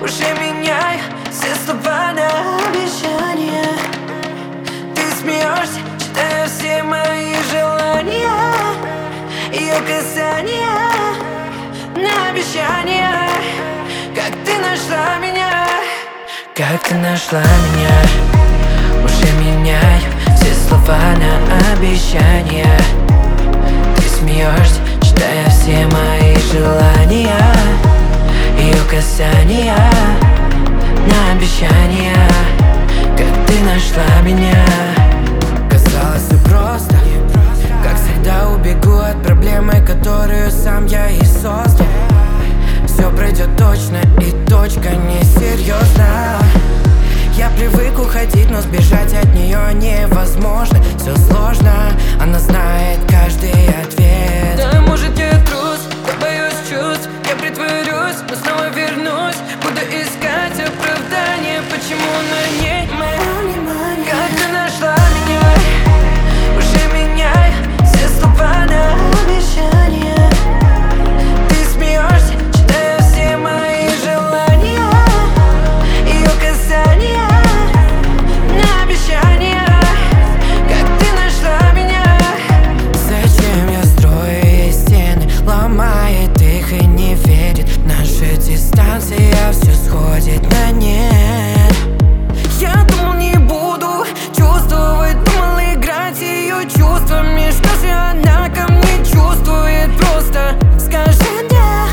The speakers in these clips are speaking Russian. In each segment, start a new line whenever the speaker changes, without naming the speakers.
Уже меняй все слова на обещания. Ты смеешься, читая все мои желания. Ее касания на обещания. Как ты нашла меня? Как ты нашла меня? Уже меняй все слова на обещания. Ты смеешься, читая все мои желания. Ее касания на обещания. Как ты нашла меня? Казалось все просто, как всегда убегу от проблемы, которую сам я и создал. Все пройдет точно и точка несерьезна. Я привык уходить, но сбежать от нее невозможно. Все сложно, она знает каждый ответ. Да, может я трус, я боюсь чувств. Я притворюсь, но снова вернусь. Буду искать оправдание, почему на ней мое внимание. Как ты нашла меня? Уже меняй все слова на обещания. Ты смеешься, читая все мои желания. Ее касания на обещания. Как ты нашла меня? Зачем я строю стены, ломает их и не верит. Наша дистанция все сходит на нет. Я думал, не буду чувствовать, думал играть ее чувствами. Что же она ко мне чувствует? Просто скажи да.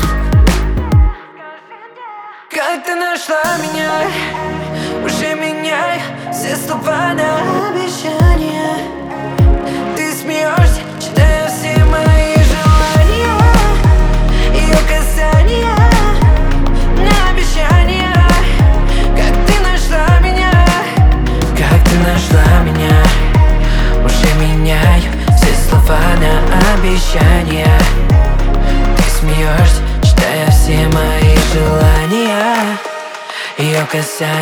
Как ты нашла меня? Уже меняй все слова на обещания. Ты смеешься, читая все мои желания. Ее касания на обещания. Как ты нашла меня? Как ты нашла меня? Уже меняй все слова на обещания. Ты смеешься, читая все мои желания. Ее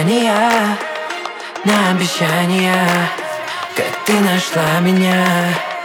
касания на обещания. Как ты нашла меня?